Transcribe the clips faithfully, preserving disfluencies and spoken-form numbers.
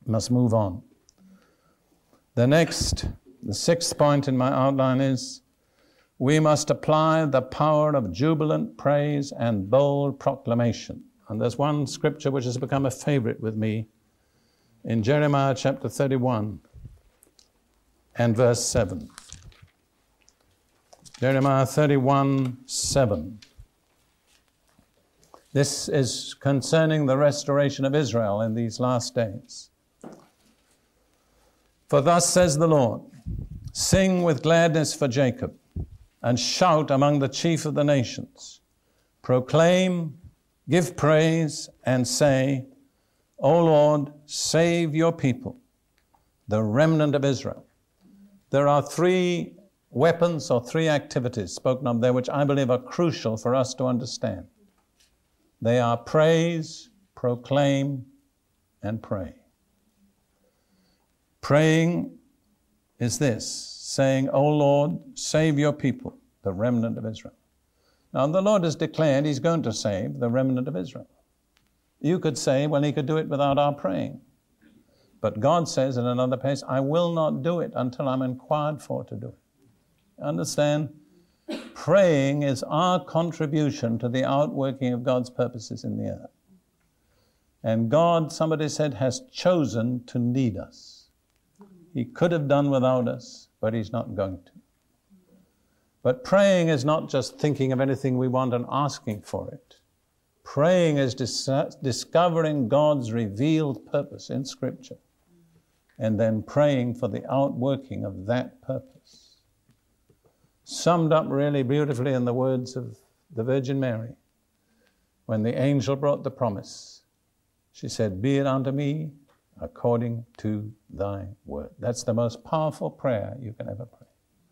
must move on. The next, the sixth point in my outline is, we must apply the power of jubilant praise and bold proclamation. And there's one scripture which has become a favorite with me in Jeremiah chapter thirty-one and verse seven. Jeremiah thirty-one, seven. This is concerning the restoration of Israel in these last days. For thus says the Lord, sing with gladness for Jacob, and shout among the chief of the nations. Proclaim, give praise, and say, O Lord, save your people, the remnant of Israel. There are three weapons or three activities spoken of there which I believe are crucial for us to understand. They are praise, proclaim, and pray. Praying is this, saying, O Lord, save your people, the remnant of Israel. Now, the Lord has declared he's going to save the remnant of Israel. You could say, well, he could do it without our praying. But God says in another place, I will not do it until I'm inquired for to do it. Understand? Praying is our contribution to the outworking of God's purposes in the earth. And God, somebody said, has chosen to lead us. He could have done without us, but he's not going to. But praying is not just thinking of anything we want and asking for it. Praying is dis- discovering God's revealed purpose in Scripture and then praying for the outworking of that purpose. Summed up really beautifully in the words of the Virgin Mary. When the angel brought the promise, she said, be it unto me according to thy word. That's the most powerful prayer you can ever pray.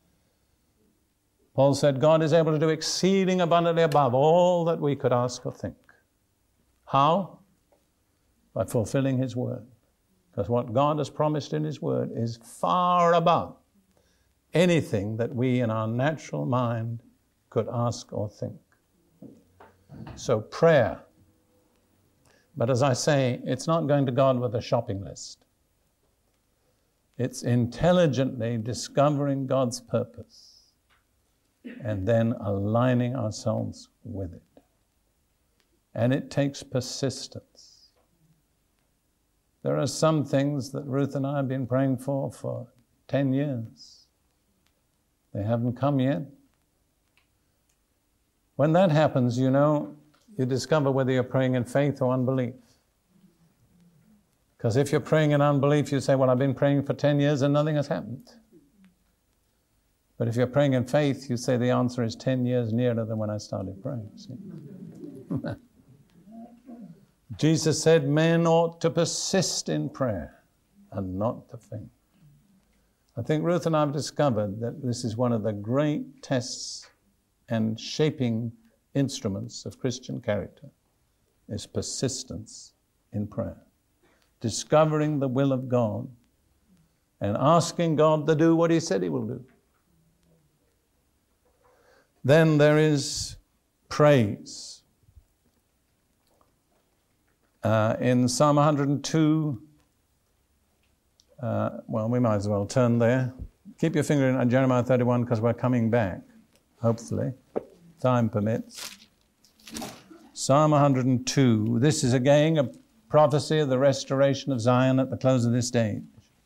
Paul said, God is able to do exceeding abundantly above all that we could ask or think. How? By fulfilling his word. Because what God has promised in his word is far above anything that we in our natural mind could ask or think. So prayer. But as I say, it's not going to God with a shopping list. It's intelligently discovering God's purpose and then aligning ourselves with it. And it takes persistence. There are some things that Ruth and I have been praying for for ten years. They haven't come yet. When that happens, you know, you discover whether you're praying in faith or unbelief. Because if you're praying in unbelief, you say, well, I've been praying for ten years and nothing has happened. But if you're praying in faith, you say the answer is ten years nearer than when I started praying. See? Jesus said men ought to persist in prayer and not to faint. I think Ruth and I have discovered that this is one of the great tests and shaping instruments of Christian character, is persistence in prayer. Discovering the will of God and asking God to do what he said he will do. Then there is praise. Uh, in Psalm one hundred two, uh, well, we might as well turn there. Keep your finger in Jeremiah thirty-one because we're coming back, hopefully. Time permits. Psalm one hundred two. This is again a prophecy of the restoration of Zion at the close of this age.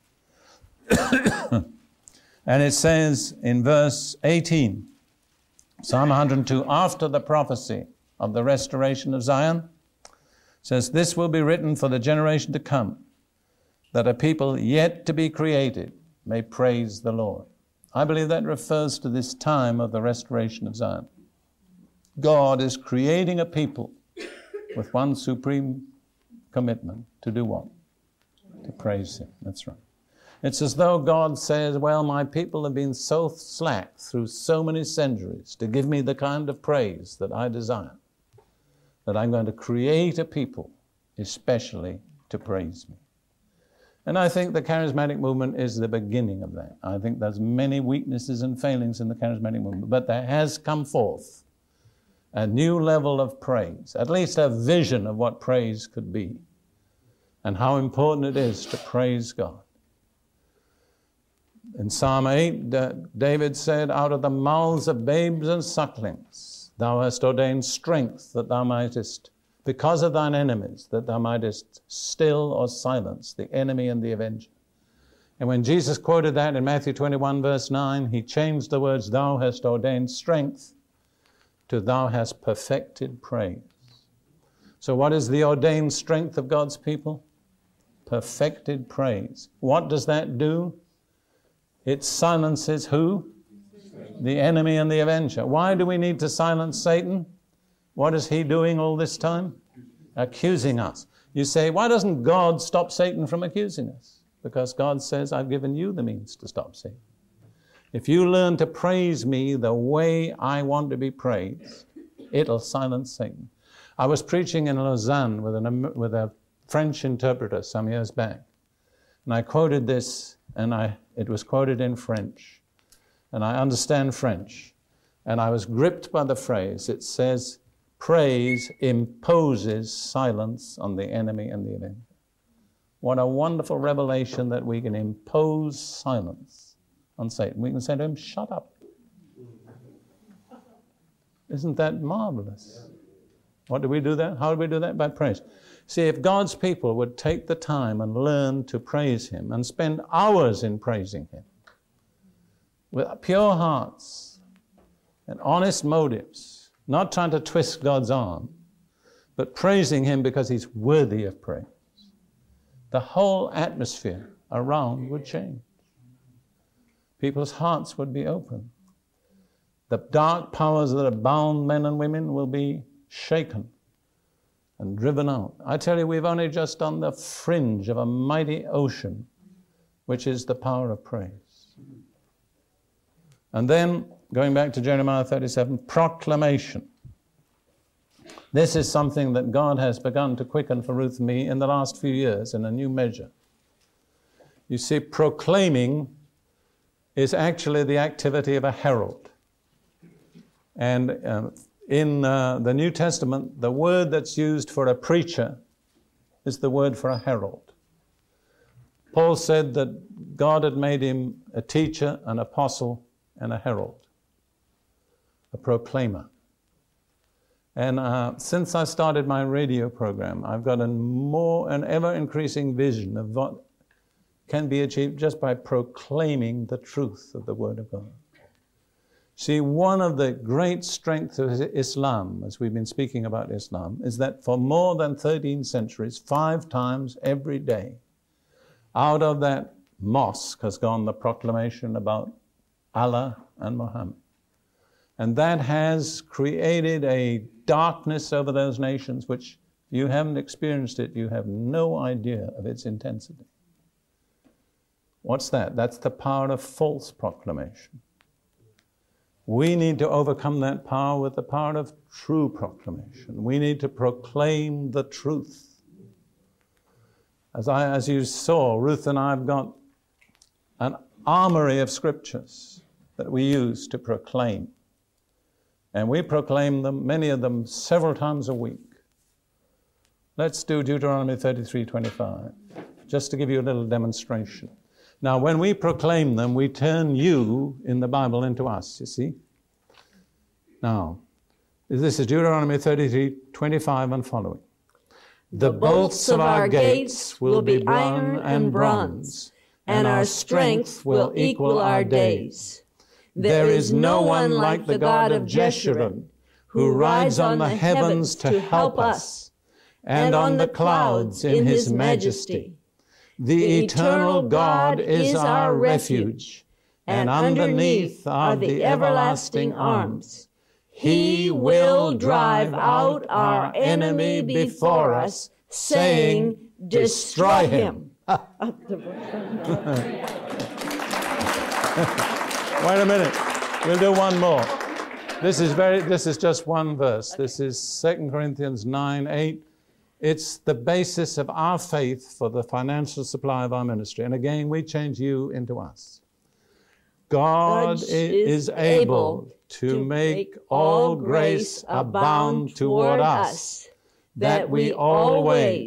And it says in verse eighteen, Psalm one hundred two, after the prophecy of the restoration of Zion, says, this will be written for the generation to come, that a people yet to be created may praise the Lord. I believe that refers to this time of the restoration of Zion. God is creating a people with one supreme commitment to do what? To praise him. That's right. It's as though God says, well, my people have been so slack through so many centuries to give me the kind of praise that I desire, that I'm going to create a people especially to praise me. And I think the charismatic movement is the beginning of that. I think there's many weaknesses and failings in the charismatic movement, but there has come forth a new level of praise, at least a vision of what praise could be. and how important it is to praise God. In Psalm eight, David said, out of the mouths of babes and sucklings, thou hast ordained strength that thou mightest, because of thine enemies, that thou mightest still or silence the enemy and the avenger. And when Jesus quoted that in Matthew twenty-one, verse nine, he changed the words, thou hast ordained strength, to thou hast perfected praise. So what is the ordained strength of God's people? Perfected praise. What does that do? It silences who? The enemy and the avenger. Why do we need to silence Satan? What is he doing all this time? Accusing us. You say, why doesn't God stop Satan from accusing us? Because God says, I've given you the means to stop Satan. If you learn to praise me the way I want to be praised, it'll silence Satan. I was preaching in Lausanne with, an, with a French interpreter some years back, and I quoted this, and I, it was quoted in French, and I understand French, and I was gripped by the phrase. It says, praise imposes silence on the enemy and the avenger. What a wonderful revelation that we can impose silence on Satan. We can say to him, shut up. Isn't that marvelous? What do we do that? How do we do that? By praise. See, if God's people would take the time and learn to praise him and spend hours in praising him with pure hearts and honest motives, not trying to twist God's arm, but praising him because he's worthy of praise, the whole atmosphere around would change. People's hearts would be open. The dark powers that have bound men and women will be shaken and driven out. I tell you, we've only just on the fringe of a mighty ocean, which is the power of praise. And then, going back to Jeremiah thirty-seven, proclamation. This is something that God has begun to quicken for Ruth and me in the last few years in a new measure. You see, proclaiming is actually the activity of a herald. And uh, in uh, the New Testament, the word that's used for a preacher is the word for a herald. Paul said that God had made him a teacher, an apostle, and a herald, a proclaimer. And uh, since I started my radio program, I've got a more and ever-increasing vision of what can be achieved just by proclaiming the truth of the Word of God. See, one of the great strengths of Islam, as we've been speaking about Islam, is that for more than thirteen centuries, five times every day, out of that mosque has gone the proclamation about Allah and Muhammad. And that has created a darkness over those nations which you haven't experienced it, you have no idea of its intensity. What's that? That's the power of false proclamation. We need to overcome that power with the power of true proclamation. We need to proclaim the truth. As I, as you saw, Ruth and I have got an armory of scriptures that we use to proclaim. And we proclaim them, many of them, several times a week. Let's do Deuteronomy thirty-three twenty-five, just to give you a little demonstration. Now, when we proclaim them, we turn you in the Bible into us, you see. Now, this is Deuteronomy thirty-three twenty-five and following. The bolts of our gates will be iron and bronze, and our strength will equal our days. There is no one like the God of Jeshurun, who rides on the heavens to help us, and on the clouds in his majesty. The eternal God is our refuge, and underneath are the everlasting arms. He will drive out our enemy before us, saying, destroy him. Wait a minute. We'll do one more. This is very. This is just one verse. This is Second Corinthians nine eight. It's the basis of our faith for the financial supply of our ministry. And again, we change you into us. God is, is able to make all grace abound toward us, that we always,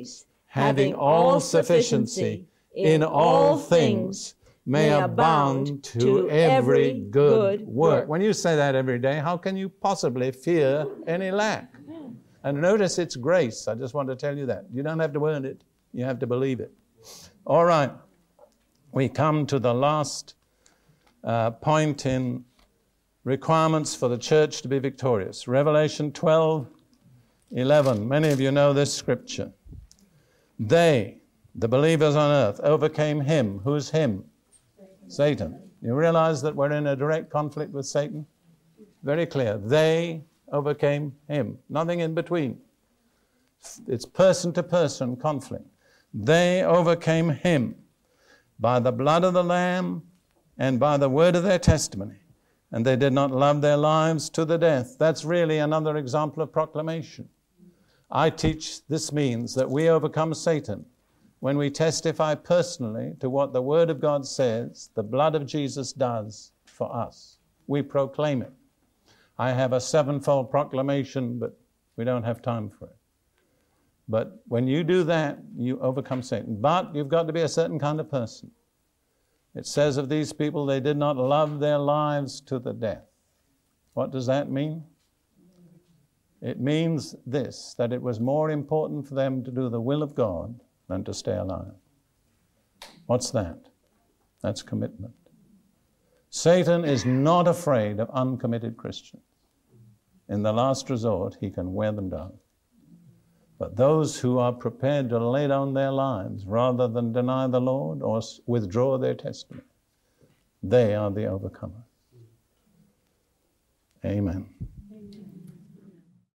having all sufficiency in all things, may abound to every good work. When you say that every day, how can you possibly fear any lack? And notice it's grace. I just want to tell you that. You don't have to earn it. You have to believe it. All right. We come to the last uh, point in requirements for the church to be victorious. Revelation twelve eleven. Many of you know this scripture. They, the believers on earth, overcame him. Who's him? Satan. You realize that we're in a direct conflict with Satan? Very clear. They overcame him. Nothing in between. It's person-to-person conflict. They overcame him by the blood of the Lamb and by the word of their testimony. And they did not love their lives to the death. That's really another example of proclamation. I teach this means that we overcome Satan when we testify personally to what the Word of God says the blood of Jesus does for us. We proclaim it. I have a sevenfold proclamation, but we don't have time for it. But when you do that, you overcome Satan. But you've got to be a certain kind of person. It says of these people, they did not love their lives to the death. What does that mean? It means this, that it was more important for them to do the will of God than to stay alive. What's that? That's commitment. Satan is not afraid of uncommitted Christians. In the last resort, he can wear them down. But those who are prepared to lay down their lives rather than deny the Lord or withdraw their testimony, they are the overcomers. Amen.